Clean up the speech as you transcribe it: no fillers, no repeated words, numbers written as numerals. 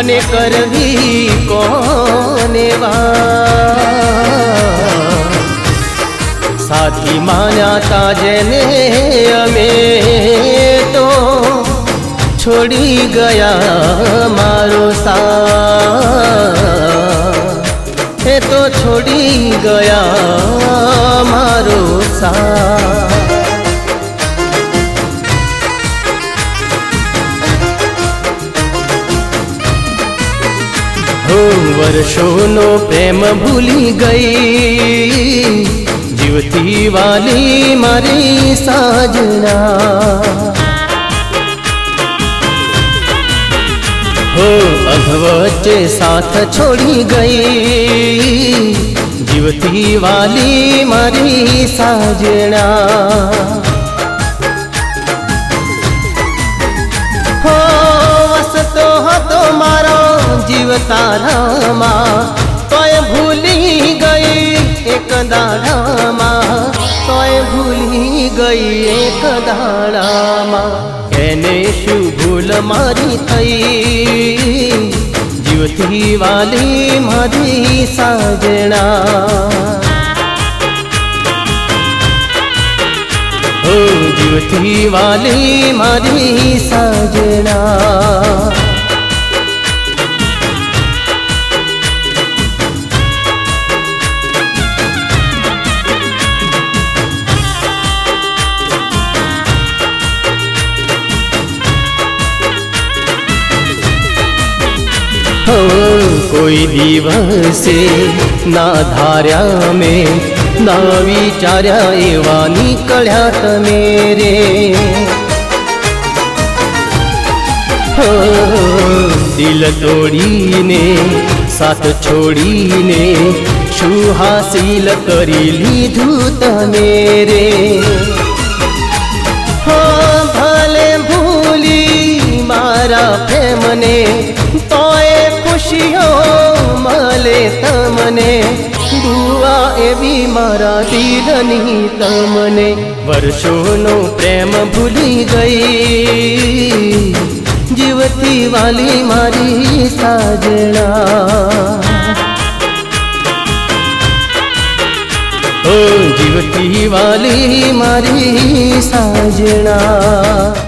મને કરવી કોને વાત સાથી માન્યા તા જેને અમે તો છોડી ગયા મારો સાથ એ તો છોડી ગયા મારો સાથ વર્ષોનો પ્રેમ ભૂલી ગઈ જીવતી વાલી મારી સાજના હો અધવચ્ચે સાથ છોડી ગઈ જીવતી વાલી મારી સાજના હો વસતો હતો મારો जीव तारा तोय भूली गई एक दाड़ा तोय भूली गई एक दाड़ा एने शू भूल मारी थई जीवती वाली मारी साजना ओ जीवती वाली मारी साजना कोई दिवसे ना धार्या में ना विचार्या एवा निकळ्या तमे रे दिल तोड़ीने साथ छोड़ीने शू हासिल करी लीधु तमे रे भले भूली मारा प्रेमने तोय खुशियों मले तमने दुआ एवी मारा दिलनी तमने वर्षोनो प्रेम भूली गई जीवती वाली मारी साजना ओ जीवती वाली मारी साजना।